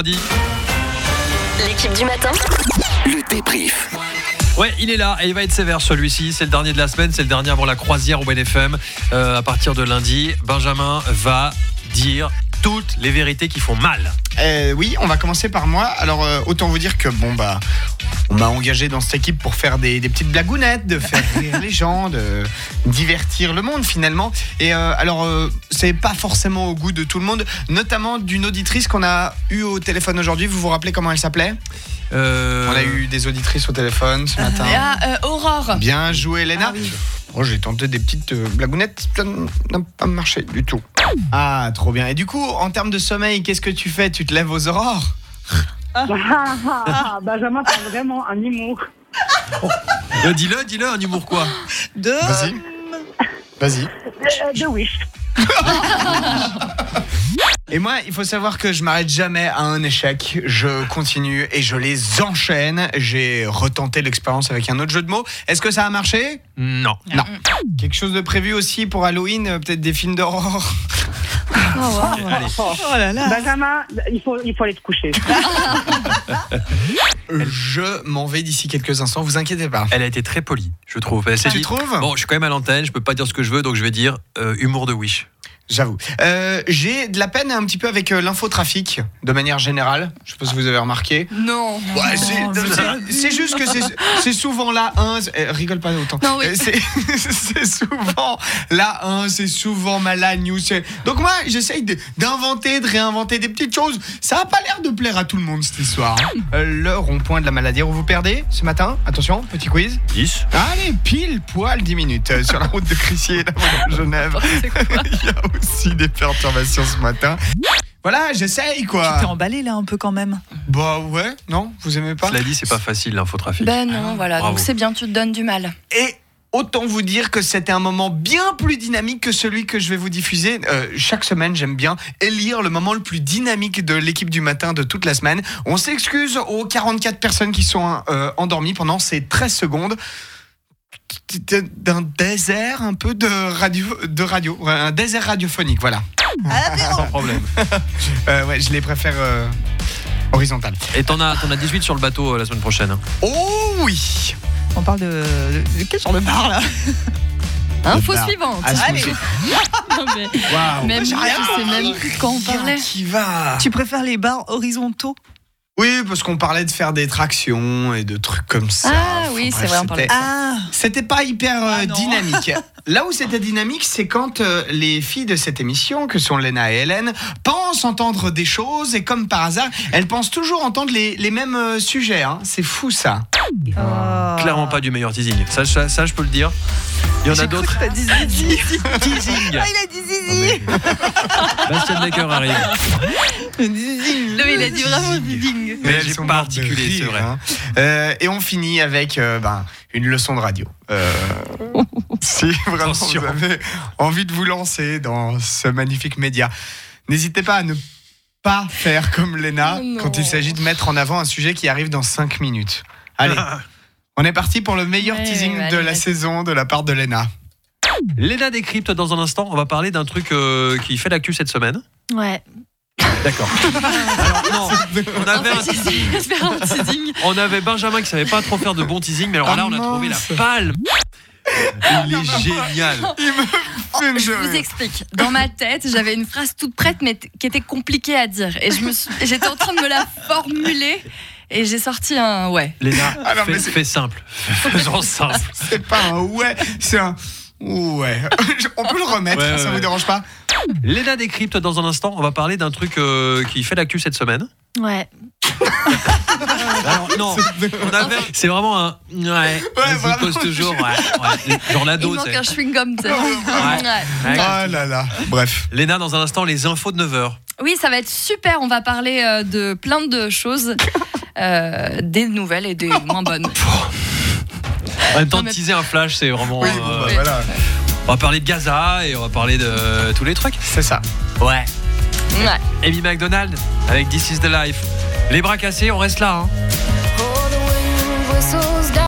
vendredi. L'équipe du matin. Le débrief. Ouais, il est là et il va être sévère celui-ci. C'est le dernier de la semaine, c'est le dernier avant la croisière au BNFM. À partir de lundi, Benjamin va dire toutes les vérités qui font mal. Oui, on va commencer par moi. Alors, autant vous dire que on m'a engagé dans cette équipe pour faire des petites blagounettes, de faire rire les gens, de divertir le monde finalement. Et c'est pas forcément au goût de tout le monde, notamment d'une auditrice qu'on a eue au téléphone aujourd'hui. Vous vous rappelez comment elle s'appelait ? On a eu des auditrices au téléphone ce matin. Aurore. Bien joué, Léna. Oui. J'ai tenté des petites blagounettes, ça n'a pas marché du tout. Ah, trop bien. Et du coup, en termes de sommeil, qu'est-ce que tu fais ? Tu te lèves aux aurores ? Benjamin, c'est vraiment un humour. Dis-le, un humour quoi ? Vas-y. De Wish. Et moi, il faut savoir que je m'arrête jamais à un échec. Je continue et je les enchaîne. J'ai retenté l'expérience avec un autre jeu de mots. Est-ce que ça a marché ? Non. Quelque chose de prévu aussi pour Halloween ? Peut-être des films d'horreur ? Allez. Oh là là. Benjamin, il faut aller te coucher. Je m'en vais d'ici quelques instants, vous inquiétez pas. Elle a été très polie, je trouve. Elle s'est Tu dit, trouves ? Bon, je suis quand même à l'antenne, je peux pas dire ce que je veux, donc je vais dire humour de Wish. J'avoue. J'ai de la peine un petit peu avec l'infotrafic, de manière générale. Je sais pas si vous avez remarqué. Non. Ouais, c'est juste que c'est souvent la 1. Rigole pas autant. Non, oui. C'est souvent la 1, c'est souvent la news. Donc moi, j'essaye d'inventer, de réinventer des petites choses. Ça a pas l'air de plaire à tout le monde cette histoire. Le rond-point de la maladie où vous perdez ce matin. Attention, petit quiz. 10. Allez, pile poil 10 minutes sur la route de Crissier, là, à Genève. Il y a aussi des perturbations ce matin. Voilà, j'essaye quoi. Tu t'es emballé là un peu quand même. Bah ouais, non, vous aimez pas ? Cela dit, c'est pas facile l'infotrafic. Ben non, voilà, bravo. donc c'est bien, tu te donnes du mal. Et autant vous dire que c'était un moment bien plus dynamique que celui que je vais vous diffuser. Chaque semaine, j'aime bien élire le moment le plus dynamique de l'équipe du matin de toute la semaine. On s'excuse aux 44 personnes qui sont endormies pendant ces 13 secondes. D'un désert un peu de radio, un désert radiophonique, voilà. Sans problème. Ouais, je les préfère horizontales. Et t'en as 18 sur le bateau la semaine prochaine. Oh oui. On parle de quel genre de bar là ? Info bar. suivante. Ah, Allez. Non, mais Waouh. même moi, je sais même plus quand on parlait. Qui va ? Tu préfères les bars horizontaux ? Oui, parce qu'on parlait de faire des tractions et de trucs comme ça. Ah oui, c'est vrai, on parlait de ça. C'était pas hyper non. dynamique. Là où c'était dynamique, c'est quand les filles de cette émission, que sont Léna et Hélène, pensent entendre des choses et comme par hasard, elles pensent toujours entendre les mêmes sujets. Hein. C'est fou ça. Clairement pas du meilleur teasing. Ça, je peux le dire. Il y en a d'autres. T'as dit zizi. Teasing. Ah, il a dit zizi. Bastien Baker arrive. Non, il a dit vraiment zizi. Mais elles j'ai sont pas mortes de articulé, c'est rire, vrai. hein. Et on finit avec une leçon de radio. Si vraiment Attention. vous avez envie de vous lancer dans ce magnifique média, n'hésitez pas à ne pas faire comme Léna quand il s'agit de mettre en avant un sujet qui arrive dans 5 minutes. Allez, on est parti pour le meilleur teasing de la saison de la part de Léna. Léna décrypte dans un instant. On va parler d'un truc qui fait l'actu cette semaine. Ouais. D'accord. Alors, non, on avait Benjamin qui savait pas trop faire de bons teasing, mais alors là, on a trouvé la palme. Il est génial. Je vous explique. Dans ma tête, j'avais une phrase toute prête, mais qui était compliquée à dire. Et j'étais en train de me la formuler. Et j'ai sorti un ouais. Léna, fais simple. Faisons simple. C'est pas un ouais, c'est un ouais. On peut le remettre, ça vous dérange pas ? Léna décrypte dans un instant. On va parler d'un truc qui fait l'actu cette semaine. Ouais. Alors, non, c'est vraiment un ouais. Vas-y, pose toujours. Ouais. Genre la Il dose. manque un chewing-gum, tu sais. Ouais. Ah là là. Bref. Léna, dans un instant, les infos de 9h. Oui, ça va être super. On va parler de plein de choses, des nouvelles et des moins bonnes. En même temps, teaser un flash, c'est vraiment. Oui, voilà. On va parler de Gaza et on va parler de tous les trucs. C'est ça. Ouais. Ouais. Amy McDonald avec This Is The Life. Les bras cassés, on reste là. Hein.